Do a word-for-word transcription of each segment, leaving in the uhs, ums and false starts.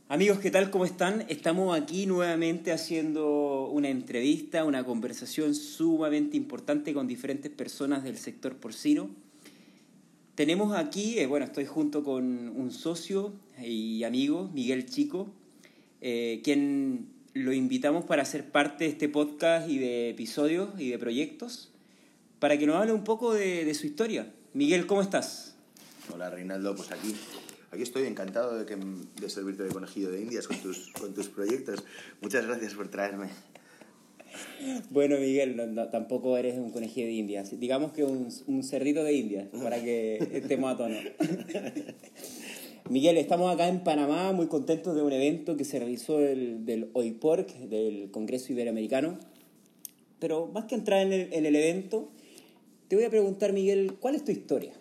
Amigos, ¿qué tal? ¿Cómo están? Estamos aquí nuevamente haciendo una entrevista, una conversación sumamente importante con diferentes personas del sector porcino. Tenemos aquí, eh, bueno, estoy junto con un socio y amigo, Miguel Chico, eh, quien lo invitamos para ser parte de este podcast y de episodios y de proyectos, para que nos hable un poco de, de su historia. Miguel, ¿cómo estás? Hola Reinaldo, pues aquí, aquí estoy encantado de, que, de servirte de conejillo de indias con tus, con tus proyectos. Muchas gracias por traerme. Bueno, Miguel, no, no, tampoco eres un conejillo de indias. Digamos que un, un cerdito de indias, para que estemos a tono. Miguel, estamos acá en Panamá muy contentos de un evento que se realizó del, del O I P O R C, del Congreso Iberoamericano. Pero más que entrar en el, en el evento, te voy a preguntar, Miguel, ¿cuál es tu historia?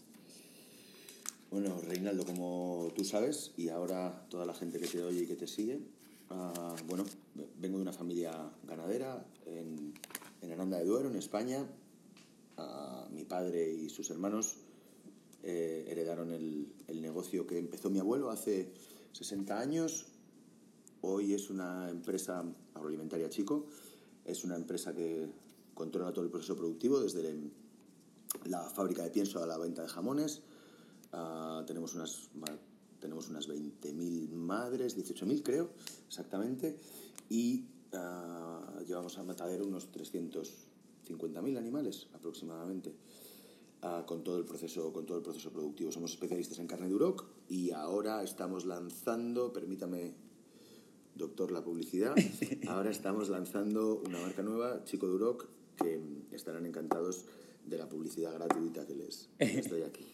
Bueno, Reinaldo, como tú sabes, y ahora toda la gente que te oye y que te sigue, uh, bueno, vengo de una familia ganadera en, en Aranda de Duero, en España. Uh, mi padre y sus hermanos eh, heredaron el, el negocio que empezó mi abuelo hace sesenta años. Hoy es una empresa agroalimentaria Chico, es una empresa que controla todo el proceso productivo, desde la fábrica de pienso a la venta de jamones. Uh, tenemos unas tenemos unas veinte mil madres, dieciocho mil creo, exactamente, y uh, llevamos a matadero unos trescientos cincuenta mil animales aproximadamente, uh, con todo el proceso con todo el proceso productivo. Somos especialistas en carne de Duroc y ahora estamos lanzando, permítame, doctor, la publicidad, ahora estamos lanzando una marca nueva, Chico Duroc, que estarán encantados de la publicidad gratuita que les, que les doy aquí.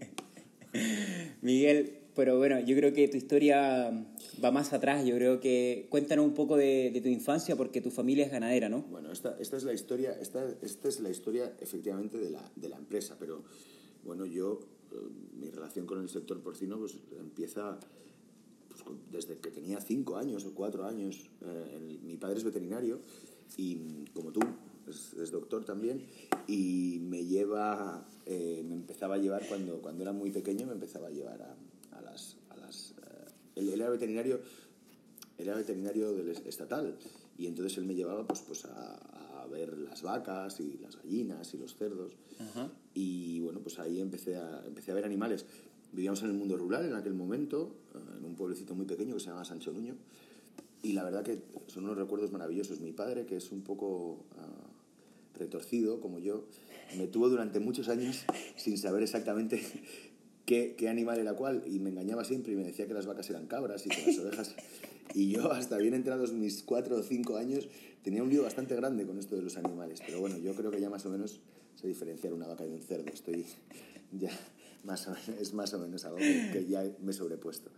Miguel, pero bueno, yo creo que tu historia va más atrás. Yo creo que cuéntanos un poco de, de tu infancia, porque tu familia es ganadera, ¿no? Bueno, esta, esta es la historia, esta, esta es la historia efectivamente de la, de la empresa, pero bueno, yo, eh, mi relación con el sector porcino pues empieza pues, desde que tenía cinco años o cuatro años. Eh, el, mi padre es veterinario y, como tú, es, es doctor también, y me lleva, eh, me empezaba a llevar cuando, cuando era muy pequeño, me empezaba a llevar a, a las... A las eh, él, él era veterinario, era veterinario del estatal, y entonces él me llevaba pues, pues a, a ver las vacas y las gallinas y los cerdos. Uh-huh. Y bueno, pues ahí empecé a, empecé a ver animales. Vivíamos en el mundo rural en aquel momento, en un pueblecito muy pequeño que se llama Sancho Nuño, y la verdad que son unos recuerdos maravillosos. Mi padre, que es un poco uh, retorcido como yo, me tuvo durante muchos años sin saber exactamente qué, qué animal era cuál, y me engañaba siempre y me decía que las vacas eran cabras y que las ovejas... Y yo, hasta bien entrados mis cuatro o cinco años, tenía un lío bastante grande con esto de los animales. Pero bueno, yo creo que ya más o menos sé diferenciar una vaca de un cerdo. Estoy ya... Más o menos, es más o menos algo que, que ya me he sobrepuesto.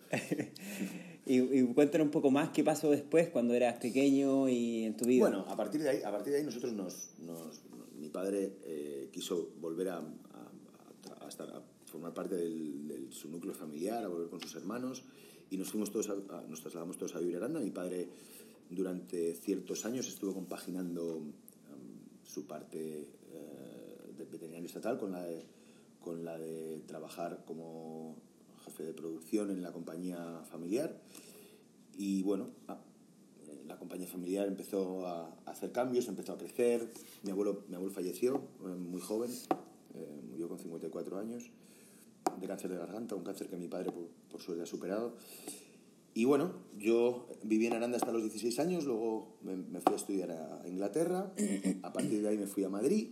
y, y cuéntanos un poco más qué pasó después, cuando eras pequeño y en tu vida. Bueno, a partir de ahí, a partir de ahí nosotros nos... nos mi padre eh, quiso volver a, a, a, estar, a formar parte del, del su núcleo familiar, a volver con sus hermanos, y nos fuimos todos a, a, nos trasladamos todos a vivir a Aranda. Mi padre durante ciertos años estuvo compaginando um, su parte uh, de veterinario estatal con la de con la de trabajar como jefe de producción en la compañía familiar. Y bueno, la compañía familiar empezó a hacer cambios, empezó a crecer. Mi abuelo, mi abuelo falleció muy joven, eh, murió con cincuenta y cuatro años de cáncer de garganta, un cáncer que mi padre por, por suerte ha superado. Y bueno, yo viví en Aranda hasta los dieciséis años, luego me, me fui a estudiar a Inglaterra, a partir de ahí me fui a Madrid,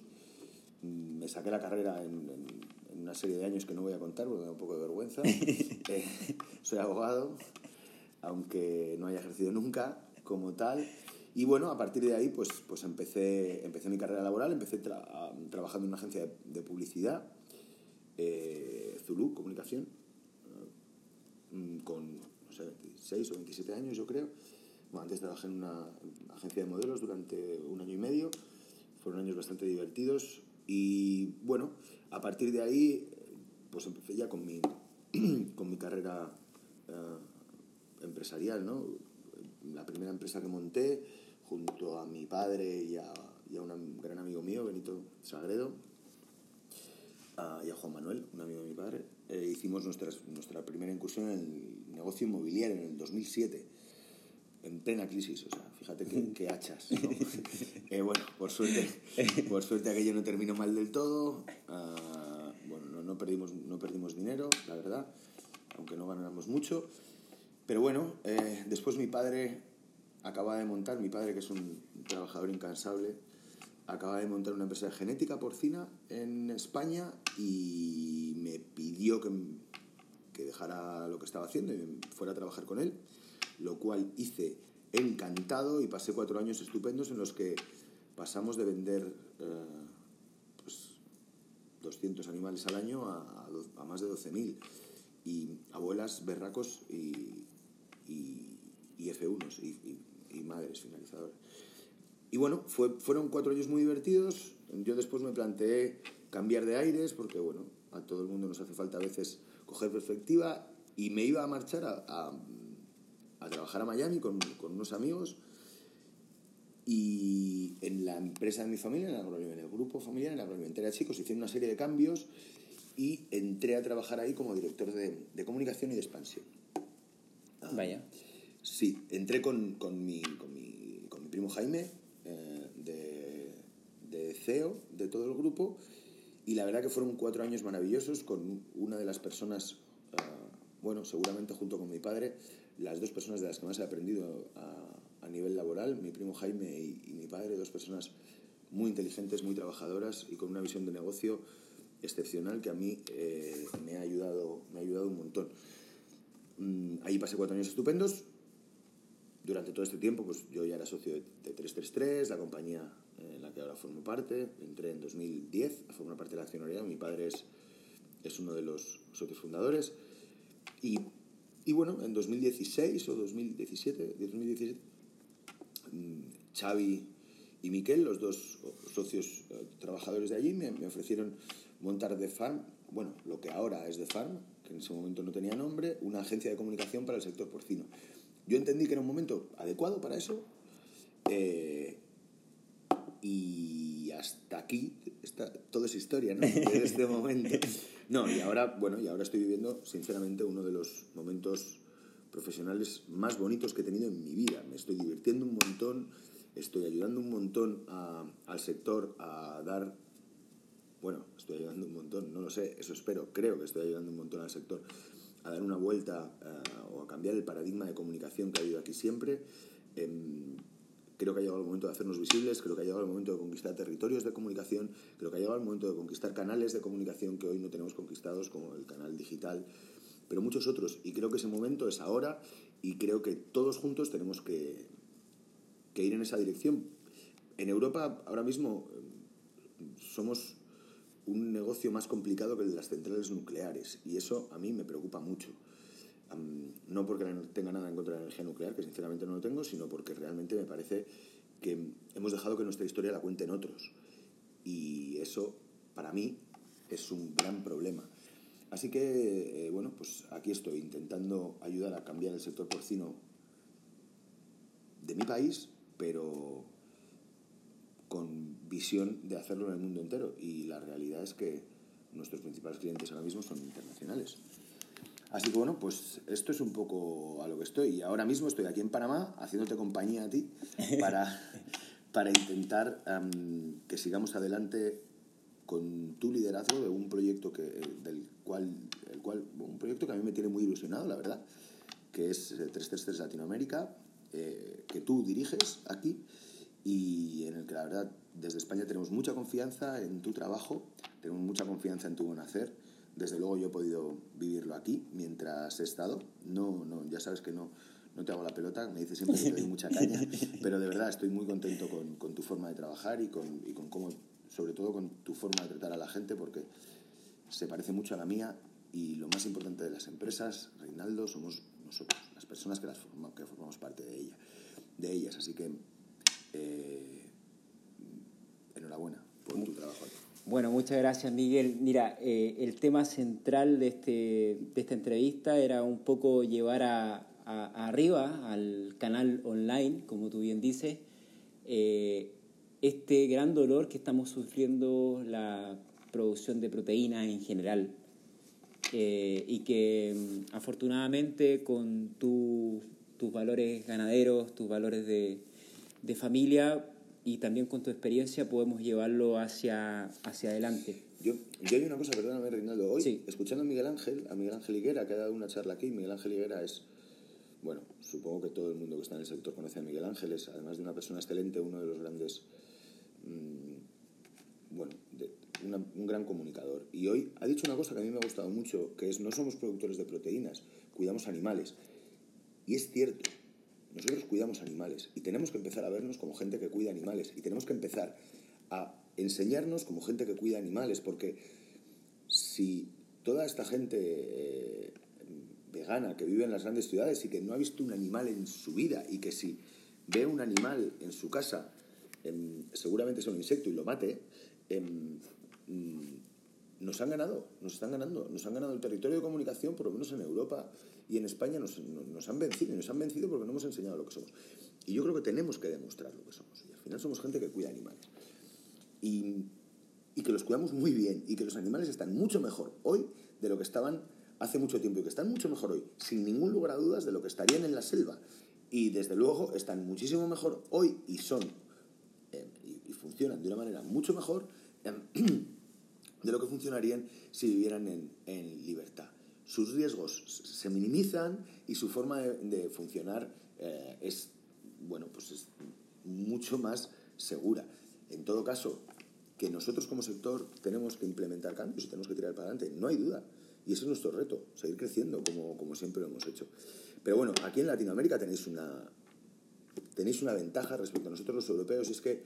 me saqué la carrera en, en una serie de años que no voy a contar porque me da un poco de vergüenza. eh, soy abogado, aunque no haya ejercido nunca como tal. Y bueno, a partir de ahí pues, pues empecé, empecé mi carrera laboral, empecé tra- a, trabajando en una agencia de, de publicidad, eh, Zulu Comunicación, eh, con no sé, veintiséis o veintisiete años yo creo. Bueno, antes trabajé en una agencia de modelos durante un año y medio, fueron años bastante divertidos. Y bueno, a partir de ahí, pues empecé ya con mi, con mi carrera uh, empresarial, ¿no? La primera empresa que monté, junto a mi padre y a, y a un gran amigo mío, Benito Sagredo, uh, y a Juan Manuel, un amigo de mi padre, eh, hicimos nuestras, nuestra primera incursión en el negocio inmobiliario en el dos mil siete, en plena crisis, o sea, fíjate qué, qué hachas, ¿no? eh, bueno, por suerte, por suerte aquello no terminó mal del todo. Uh, bueno, no, no, perdimos, no perdimos dinero, la verdad, aunque no ganáramos mucho. Pero bueno, eh, después mi padre acaba de montar, mi padre que es un trabajador incansable, acaba de montar una empresa de genética porcina en España y me pidió que, que dejara lo que estaba haciendo y me fuera a trabajar con él, lo cual hice encantado y pasé cuatro años estupendos en los que pasamos de vender eh, pues, doscientos animales al año a, a, a más de doce mil, y abuelas, berracos y, y, y F uno y, y, y madres finalizadoras. Y bueno, fue, fueron cuatro años muy divertidos. Yo después me planteé cambiar de aires porque, bueno, a todo el mundo nos hace falta a veces coger perspectiva, y me iba a marchar a, a, a trabajar a Miami con, con unos amigos, y en la empresa de mi familia, en, la, en el grupo familiar, en la agroalimentaria de chicos, hicieron una serie de cambios y entré a trabajar ahí como director de, de comunicación y de expansión. Ah, Vaya. Sí, entré con, con, mi, con, mi, con mi primo Jaime, eh, de, de C E O de todo el grupo, y la verdad que fueron cuatro años maravillosos con una de las personas, uh, bueno, seguramente junto con mi padre, las dos personas de las que más he aprendido a, a nivel laboral, mi primo Jaime y, y mi padre, dos personas muy inteligentes, muy trabajadoras y con una visión de negocio excepcional que a mí eh, me ha ayudado, me ha ayudado un montón. Mm, ahí pasé cuatro años estupendos. Durante todo este tiempo, pues yo ya era socio de, de trescientos treinta y tres, la compañía en la que ahora formo parte. Entré en dos mil diez a formar parte de la accionariado. Mi padre es, es uno de los socios fundadores. Y, y bueno, en dos mil dieciséis o dos mil diecisiete, dos mil diecisiete, Xavi y Miquel, los dos socios eh, trabajadores de allí, me, me ofrecieron montar The Farm, bueno, lo que ahora es The Farm, que en ese momento no tenía nombre, una agencia de comunicación para el sector porcino. Yo entendí que era un momento adecuado para eso, eh, y hasta aquí está, todo es historia, ¿no? Desde este momento. No, y ahora, bueno, y ahora estoy viviendo, sinceramente, uno de los momentos profesionales más bonitos que he tenido en mi vida. Me estoy divirtiendo un montón, estoy ayudando un montón a, al sector a dar... Bueno, estoy ayudando un montón, no lo sé, eso espero, creo que estoy ayudando un montón al sector a dar una vuelta uh, o a cambiar el paradigma de comunicación que ha habido aquí siempre. Eh, creo que ha llegado el momento de hacernos visibles, creo que ha llegado el momento de conquistar territorios de comunicación, creo que ha llegado el momento de conquistar canales de comunicación que hoy no tenemos conquistados, como el canal digital, pero muchos otros. Y creo que ese momento es ahora, y creo que todos juntos tenemos que, que ir en esa dirección. En Europa ahora mismo somos un negocio más complicado que el de las centrales nucleares, y eso a mí me preocupa mucho. Um, no porque tenga nada en contra de la energía nuclear, que sinceramente no lo tengo, sino porque realmente me parece que hemos dejado que nuestra historia la cuenten otros, y eso para mí es un gran problema. Así que, eh, bueno, pues aquí estoy intentando ayudar a cambiar el sector porcino de mi país, pero con visión de hacerlo en el mundo entero, y la realidad es que nuestros principales clientes ahora mismo son internacionales. Así que bueno, pues esto es un poco a lo que estoy, y ahora mismo estoy aquí en Panamá haciéndote compañía a ti para, para intentar um, que sigamos adelante con tu liderazgo de un proyecto que, del cual, el cual un proyecto que a mí me tiene muy ilusionado, la verdad, que es trescientos treinta y tres Latinoamérica, eh, que tú diriges aquí, y en el que la verdad desde España tenemos mucha confianza en tu trabajo, tenemos mucha confianza en tu buen hacer. Desde luego yo he podido vivirlo aquí mientras he estado. No, no, ya sabes que no, no te hago la pelota, me dices siempre que te doy mucha caña, pero de verdad estoy muy contento con, con tu forma de trabajar y con, y con cómo, sobre todo con tu forma de tratar a la gente, porque se parece mucho a la mía, y lo más importante de las empresas, Reinaldo, somos nosotros, las personas que, las formamos, que formamos parte de, ella, de ellas. Así que eh, enhorabuena por tu trabajo aquí. Bueno, muchas gracias, Miguel. Mira, eh, el tema central de, este, de esta entrevista era un poco llevar a, a, a arriba al canal online, como tú bien dices, eh, este gran dolor que estamos sufriendo la producción de proteínas en general. eh, y que mm, afortunadamente con tu, tus valores ganaderos, tus valores de, de familia y también con tu experiencia podemos llevarlo hacia, hacia adelante. Yo, yo hay una cosa, perdóname, Reinaldo, hoy, sí. escuchando a Miguel Ángel, a Miguel Ángel Higuera, que ha dado una charla aquí. Miguel Ángel Higuera es, bueno, supongo que todo el mundo que está en el sector conoce a Miguel Ángel, es además de una persona excelente, uno de los grandes, mmm, bueno, de, una, un gran comunicador. Y hoy ha dicho una cosa que a mí me ha gustado mucho, que es: no somos productores de proteínas, cuidamos animales. Y es cierto, nosotros cuidamos animales y tenemos que empezar a vernos como gente que cuida animales y tenemos que empezar a enseñarnos como gente que cuida animales, porque si toda esta gente eh, vegana que vive en las grandes ciudades y que no ha visto un animal en su vida, y que si ve un animal en su casa eh, seguramente es un insecto y lo mate, eh, nos han ganado, nos están ganando, nos han ganado el territorio de comunicación, por lo menos en Europa y en España nos, nos han vencido, y nos han vencido porque no hemos enseñado lo que somos. Y yo creo que tenemos que demostrar lo que somos, y al final somos gente que cuida animales. Y, y que los cuidamos muy bien, y que los animales están mucho mejor hoy de lo que estaban hace mucho tiempo, y que están mucho mejor hoy, sin ningún lugar a dudas, de lo que estarían en la selva. Y desde luego están muchísimo mejor hoy y son eh, y, y funcionan de una manera mucho mejor eh, de lo que funcionarían si vivieran en, en libertad. Sus riesgos se minimizan y su forma de, de funcionar eh, es, bueno, pues es mucho más segura. En todo caso, que nosotros como sector tenemos que implementar cambios y tenemos que tirar para adelante, no hay duda. Y ese es nuestro reto, seguir creciendo como, como siempre lo hemos hecho. Pero bueno, aquí en Latinoamérica tenéis una, tenéis una ventaja respecto a nosotros los europeos, y es que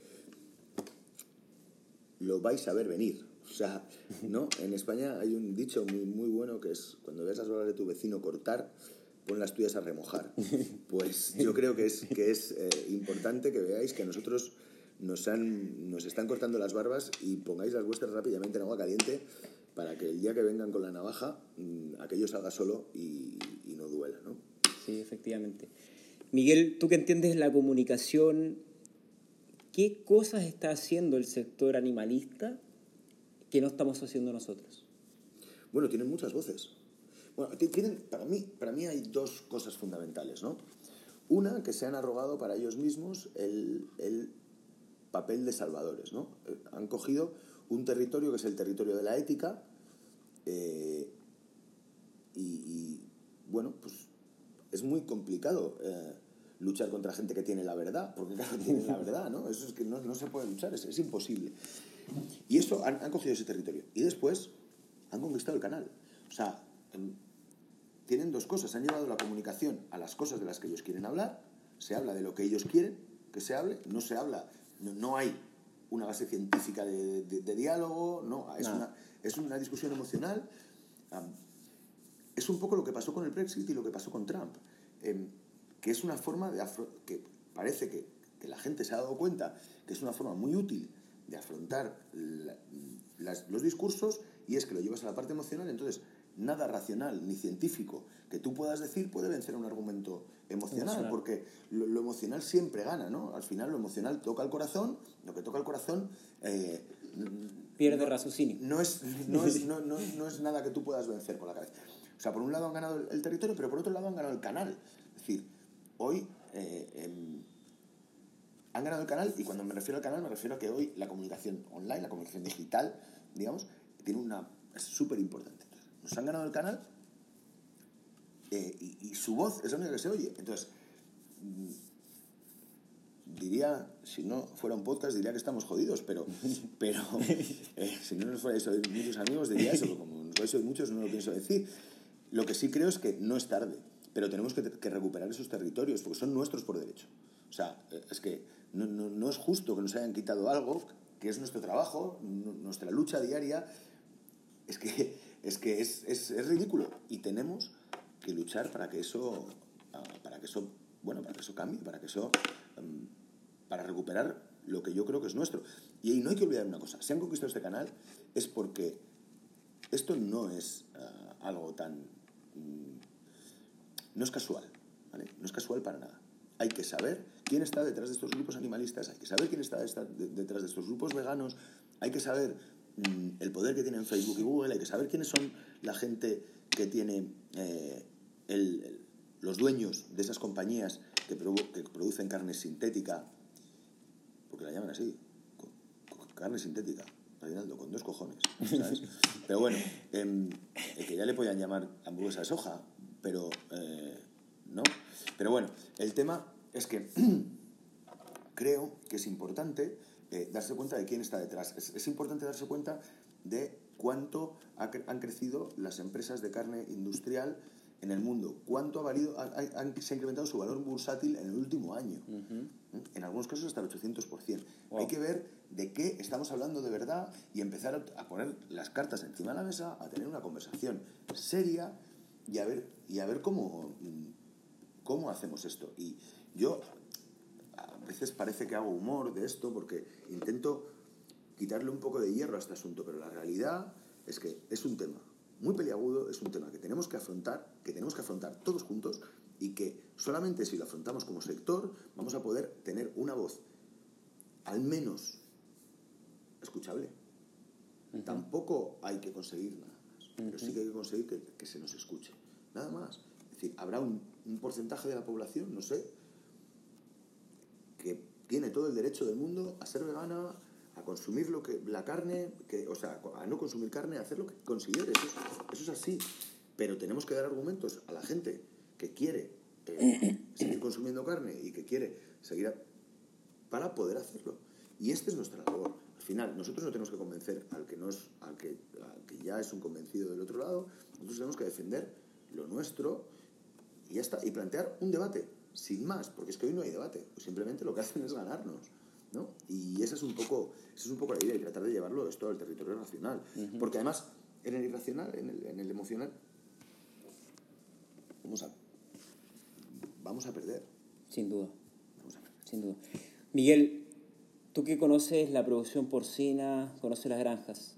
lo vais a ver venir. O sea, ¿no? En España hay un dicho muy, muy bueno que es: cuando veas las barbas de tu vecino cortar, pon las tuyas a remojar. Pues yo creo que es, que es eh, importante que veáis que nosotros nos, han, nos están cortando las barbas, y pongáis las vuestras rápidamente en agua caliente para que el día que vengan con la navaja mmm, aquello salga solo y, y no duela, ¿no? Sí, efectivamente. Miguel, tú que entiendes la comunicación, ¿qué cosas está haciendo el sector animalista que no estamos haciendo nosotros? Bueno, tienen muchas voces. Bueno, tienen, para mí, para mí hay dos cosas fundamentales, ¿no? Una, que se han arrogado para ellos mismos el, el papel de salvadores, ¿no? Eh, han cogido un territorio que es el territorio de la ética eh, y, y, bueno, pues es muy complicado eh, luchar contra gente que tiene la verdad, porque claro, tienen la verdad, ¿no? Eso es que no, no se puede luchar, es, es imposible. Y eso, han, han cogido ese territorio. Y después han conquistado el canal. O sea, en, tienen dos cosas. Han llevado la comunicación a las cosas de las que ellos quieren hablar. Se habla de lo que ellos quieren que se hable. No se habla, no, no hay una base científica de, de, de diálogo, no, es, no. Una, es una discusión emocional. Um, es un poco lo que pasó con el Brexit y lo que pasó con Trump. Eh, que es una forma de afro- que parece que, que la gente se ha dado cuenta que es una forma muy útil de afrontar la, las, los discursos, y es que lo llevas a la parte emocional. Entonces nada racional ni científico que tú puedas decir puede vencer a un argumento emocional, emocional. Porque lo, lo emocional siempre gana, ¿no? Al final lo emocional toca el corazón, lo que toca el corazón eh, pierde no, raciocinio. No es, no, es, no, no, no es nada que tú puedas vencer con la cabeza. O sea, por un lado han ganado el, el territorio, pero por otro lado han ganado el canal. Es decir, hoy eh, eh, han ganado el canal, y cuando me refiero al canal me refiero a que hoy la comunicación online, la comunicación digital, digamos, tiene una, es súper importante. Nos han ganado el canal eh, y, y su voz es la única que se oye. Entonces, diría, si no fuera un podcast, diría que estamos jodidos, pero, pero eh, si no nos fuerais a oír muchos amigos, diría eso, pero como nos vais a oír muchos, no lo pienso decir. Lo que sí creo es que no es tarde, pero tenemos que, que recuperar esos territorios, porque son nuestros por derecho. O sea, es que no, no, no es justo que nos hayan quitado algo que es nuestro trabajo, nuestra lucha diaria. Es que es, que es, es, es ridículo, y tenemos que luchar para que eso, para que eso, bueno, para que eso cambie, para que eso, um, para recuperar lo que yo creo que es nuestro. Y no hay que olvidar una cosa: si han conquistado este canal es porque esto no es uh, algo tan, um, no es casual, ¿vale? No es casual para nada. Hay que saber quién está detrás de estos grupos animalistas, hay que saber quién está detrás de estos grupos veganos, hay que saber el poder que tienen Facebook y Google, hay que saber quiénes son la gente que tiene eh, el, el, los dueños de esas compañías que, produ que producen carne sintética, porque la llaman así, con, con carne sintética, Reinaldo, con dos cojones, ¿sabes? Pero bueno, eh, que ya le podían llamar hamburguesa de soja, pero eh, no. Pero bueno, el tema es que creo que es importante eh, darse cuenta de quién está detrás. Es, es importante darse cuenta de cuánto ha cre han crecido las empresas de carne industrial en el mundo, cuánto ha valido, ha, ha, han, se ha incrementado su valor bursátil en el último año. Uh-huh. En algunos casos hasta el ochocientos por ciento. Wow. Hay que ver de qué estamos hablando de verdad y empezar a, a poner las cartas encima de la mesa, a tener una conversación seria y a ver, y a ver cómo, cómo hacemos esto. Y yo a veces parece que hago humor de esto porque intento quitarle un poco de hierro a este asunto, pero la realidad es que es un tema muy peliagudo, es un tema que tenemos que afrontar, que tenemos que afrontar todos juntos y que solamente si lo afrontamos como sector vamos a poder tener una voz al menos escuchable. Uh-huh. Tampoco hay que conseguir nada más, uh-huh. pero sí que hay que conseguir que, que se nos escuche, nada más. Es decir, habrá un, un porcentaje de la población, no sé, que tiene todo el derecho del mundo a ser vegana, a consumir lo que la carne, que, o sea, a no consumir carne, a hacer lo que considere, eso es, eso es así. Pero tenemos que dar argumentos a la gente que quiere eh, seguir consumiendo carne y que quiere seguir a, para poder hacerlo. Y esta es nuestra labor. Al final, nosotros no tenemos que convencer al que, no es, al que, al que ya es un convencido del otro lado, nosotros tenemos que defender lo nuestro y ya está, y plantear un debate, sin más, porque es que hoy no hay debate, pues simplemente lo que hacen es ganarnos, ¿no? Y esa es un poco, esa es un poco la idea, y tratar de llevarlo esto al territorio racional. Uh-huh. Porque además, en el irracional, en el, en el emocional, vamos a, vamos a perder. Sin duda. Vamos a perder. Sin duda. Miguel, tú que conoces la producción porcina, conoces las granjas,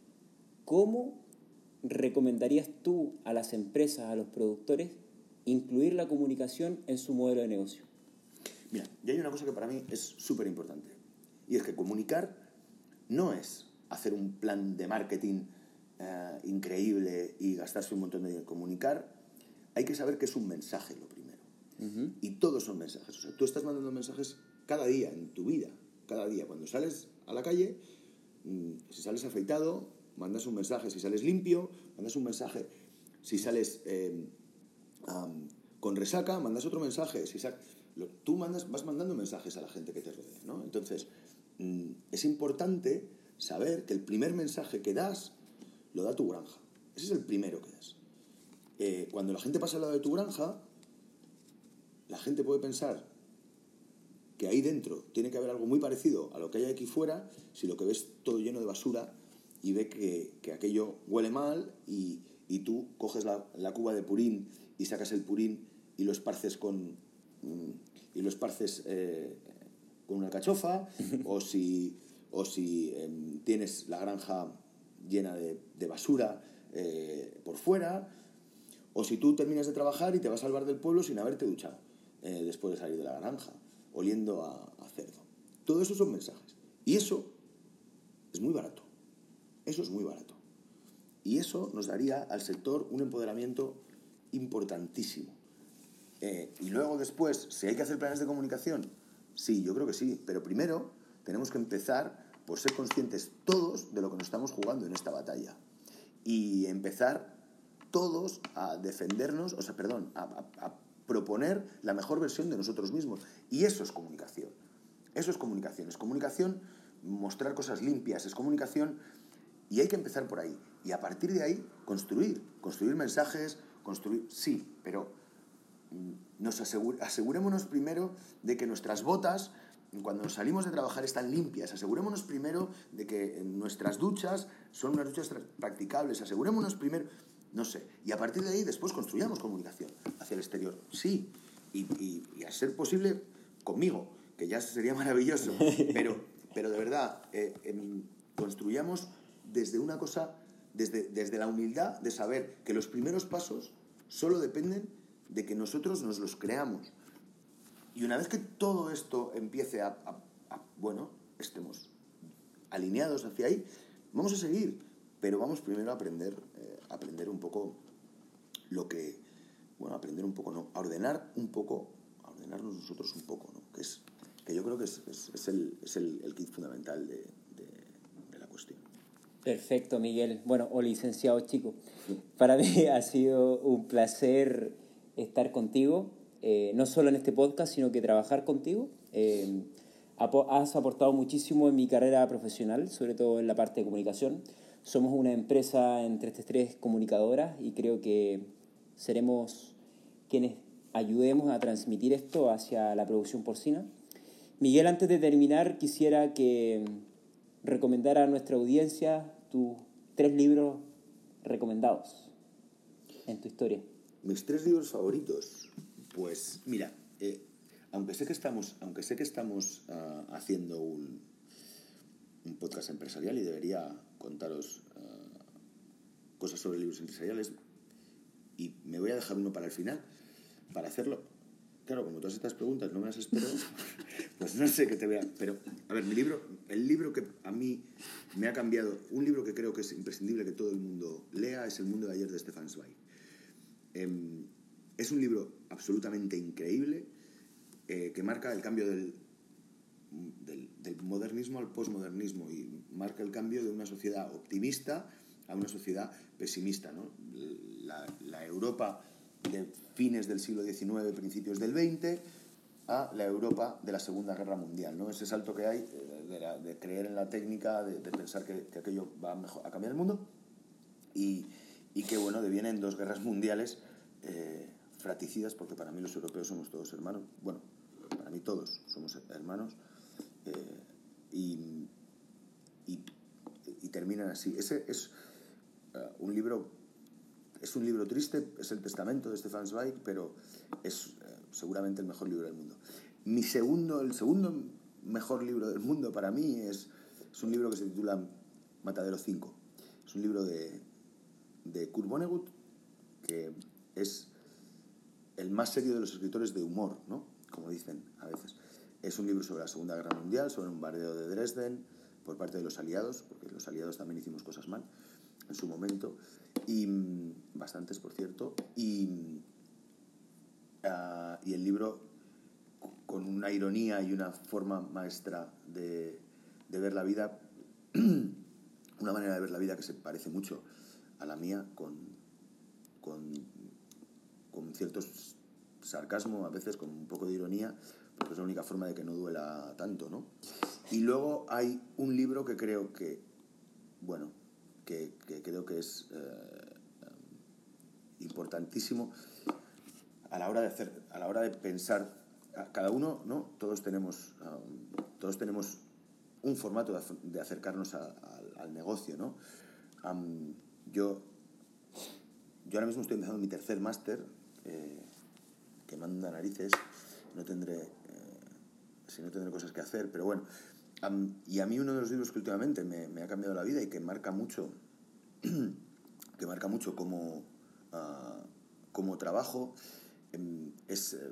¿cómo recomendarías tú a las empresas, a los productores, incluir la comunicación en su modelo de negocio? Mira, y hay una cosa que para mí es súper importante, y es que comunicar no es hacer un plan de marketing uh, increíble y gastarse un montón de dinero. Comunicar, hay que saber que es un mensaje lo primero. Uh-huh. Y todos son mensajes. O sea, tú estás mandando mensajes cada día en tu vida, cada día. Cuando sales a la calle, si sales afeitado, mandas un mensaje. Si sales limpio, mandas un mensaje. Si sales eh, um, con resaca, mandas otro mensaje. Si sal... Tú mandas, vas mandando mensajes a la gente que te rodea, ¿no? Entonces, mmm, es importante saber que el primer mensaje que das lo da tu granja. Ese es el primero que das. Eh, cuando la gente pasa al lado de tu granja, la gente puede pensar que ahí dentro tiene que haber algo muy parecido a lo que hay aquí fuera, si lo que ves todo lleno de basura y ve que, que aquello huele mal y, y tú coges la, la cuba de purín y sacas el purín y lo esparces con... y lo esparces eh, con una alcachofa, o si, o si eh, tienes la granja llena de, de basura eh, por fuera, o si tú terminas de trabajar y te vas al bar del pueblo sin haberte duchado eh, después de salir de la granja, oliendo a, a cerdo. Todo eso son mensajes. Y eso es muy barato. Eso es muy barato. Y eso nos daría al sector un empoderamiento importantísimo. Eh, y luego después, si hay que hacer planes de comunicación, sí, yo creo que sí, pero primero tenemos que empezar por ser conscientes todos de lo que nos estamos jugando en esta batalla y empezar todos a defendernos, o sea, perdón, a, a, a proponer la mejor versión de nosotros mismos. Y eso es comunicación, eso es comunicación, es comunicación mostrar cosas limpias, es comunicación y hay que empezar por ahí. Y a partir de ahí, construir, construir mensajes, construir, sí, pero... nos asegure, asegurémonos primero de que nuestras botas, cuando nos salimos de trabajar, están limpias. Asegurémonos primero de que nuestras duchas son unas duchas practicables. Asegurémonos primero, no sé. Y a partir de ahí después construyamos comunicación hacia el exterior. Sí, y, y, y a ser posible conmigo, que ya sería maravilloso. Pero, pero de verdad, eh, eh, construyamos desde una cosa, desde, desde la humildad de saber que los primeros pasos solo dependen de que nosotros nos los creamos. Y una vez que todo esto empiece a, a, a bueno, estemos alineados hacia ahí, vamos a seguir, pero vamos primero a aprender, eh, a aprender un poco lo que, bueno, aprender un poco, ¿no? A ordenar un poco, a ordenarnos nosotros un poco, ¿no? Que es, que yo creo que es, es, es el, es el, el kit fundamental de, de, de la cuestión. Perfecto, Miguel. Bueno, o licenciado Chico. Sí. Para mí ha sido un placer estar contigo, eh, no solo en este podcast, sino que trabajar contigo. Eh, has aportado muchísimo en mi carrera profesional, sobre todo en la parte de comunicación. Somos una empresa en tres tres tres comunicadoras y creo que seremos quienes ayudemos a transmitir esto hacia la producción porcina. Miguel, antes de terminar, quisiera que recomendara a nuestra audiencia tus tres libros recomendados en tu historia. Mis tres libros favoritos, pues mira, eh, aunque sé que estamos, aunque sé que estamos uh, haciendo un, un podcast empresarial y debería contaros uh, cosas sobre libros empresariales, y me voy a dejar uno para el final, para hacerlo. Claro, como todas estas preguntas no me las espero, pues no sé qué te voy a... Pero, a ver, mi libro, el libro que a mí me ha cambiado, un libro que creo que es imprescindible que todo el mundo lea, es El mundo de ayer de Stefan Zweig. Eh, es un libro absolutamente increíble, eh, que marca el cambio del, del, del modernismo al posmodernismo y marca el cambio de una sociedad optimista a una sociedad pesimista, ¿no? La, la Europa de fines del siglo diecinueve, principios del veinte, a la Europa de la Segunda Guerra Mundial, ¿no? Ese salto que hay de, la, de creer en la técnica, de, de pensar que, que aquello va a, mejor, a cambiar el mundo, y, y que, bueno, devienen dos guerras mundiales eh, fraticidas, porque para mí los europeos somos todos hermanos, bueno, para mí todos somos hermanos, eh, y, y, y terminan así. Ese es uh, un libro... Es un libro triste, es el testamento de Stefan Zweig, pero es eh, seguramente el mejor libro del mundo. Mi segundo, el segundo mejor libro del mundo para mí es, es un libro que se titula Matadero cinco. Es un libro de, de Kurt Vonnegut, que es el más serio de los escritores de humor, ¿no? Como dicen a veces. Es un libro sobre la Segunda Guerra Mundial, sobre un bombardeo de Dresden por parte de los aliados, porque los aliados también hicimos cosas mal en su momento, y bastantes, por cierto, y, uh, y el libro con una ironía y una forma maestra de, de ver la vida, una manera de ver la vida que se parece mucho a la mía, con, con, con cierto sarcasmo, a veces con un poco de ironía, porque es la única forma de que no duela tanto, ¿no? Y luego hay un libro que creo que, bueno, que, que creo que es eh, importantísimo a la hora de hacer, a la hora de pensar, cada uno, ¿no? Todos tenemos, um, todos tenemos un formato de, de acercarnos a, a, al negocio, ¿no? Um, yo, yo ahora mismo estoy empezando mi tercer máster, eh, que manda narices, no tendré, eh, si no tendré cosas que hacer, pero bueno. Um, y a mí uno de los libros que últimamente me, me ha cambiado la vida y que marca mucho, que marca mucho como, uh, como trabajo, um, es uh,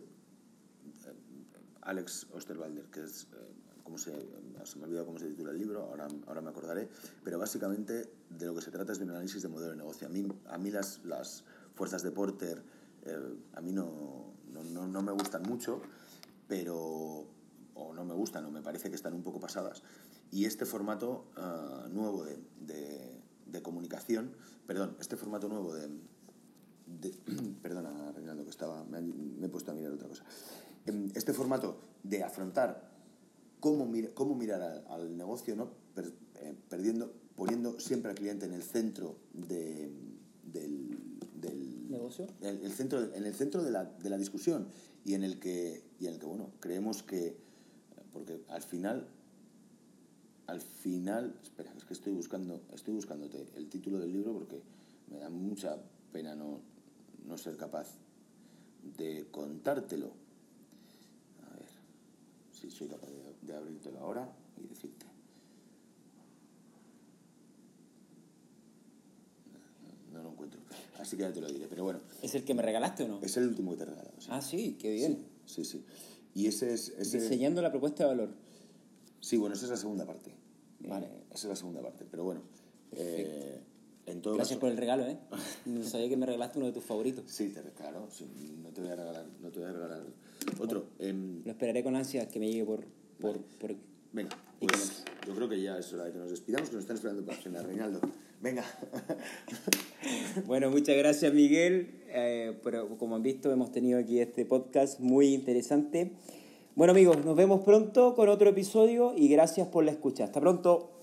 Alex Osterwalder, que es, uh, como se, se me ha olvidado cómo se titula el libro, ahora, ahora me acordaré, pero básicamente de lo que se trata es de un análisis de modelo de negocio. A mí, a mí las, las fuerzas de Porter eh, a mí no, no, no, no me gustan mucho, pero... o no me gustan, o me parece que están un poco pasadas. Y este formato uh, nuevo de, de, de comunicación, perdón, este formato nuevo de... de perdona, Reinaldo, que estaba, me, me he puesto a mirar otra cosa. Este formato de afrontar cómo, mir, cómo mirar al, al negocio, ¿no? Per, eh, perdiendo, poniendo siempre al cliente en el centro de, del, del negocio, el, el centro, en el centro de la, de la discusión, y en el que, y en el que bueno, creemos que, porque al final, al final, espera, es que estoy buscando, estoy buscándote el título del libro porque me da mucha pena no, no ser capaz de contártelo. A ver, si soy capaz de, de abrírtelo ahora y decirte. No, no lo encuentro, así que ya te lo diré, pero bueno. ¿Es el que me regalaste o no? Es el último que te he regalado, sí. Ah, sí, qué bien. Sí, sí, sí. Y ese es... Ese... Diseñando la propuesta de valor. Sí, bueno, esa es la segunda parte. Vale. Eh, esa es la segunda parte, pero bueno. Eh, En todo Gracias caso. por el regalo, ¿eh? No sabía que me regalaste uno de tus favoritos. Sí, te, claro, sí, no te voy a regalar, no te voy a regalar otro. Em, Lo esperaré con ansias que me llegue por... por, por... venga, ¿Y pues yo creo que ya es hora de que nos despidamos, que nos están esperando para cenar, Reinaldo. Venga. Bueno, muchas gracias, Miguel. Eh, pero como han visto, hemos tenido aquí este podcast muy interesante. Bueno, amigos, nos vemos pronto con otro episodio y gracias por la escucha. Hasta pronto.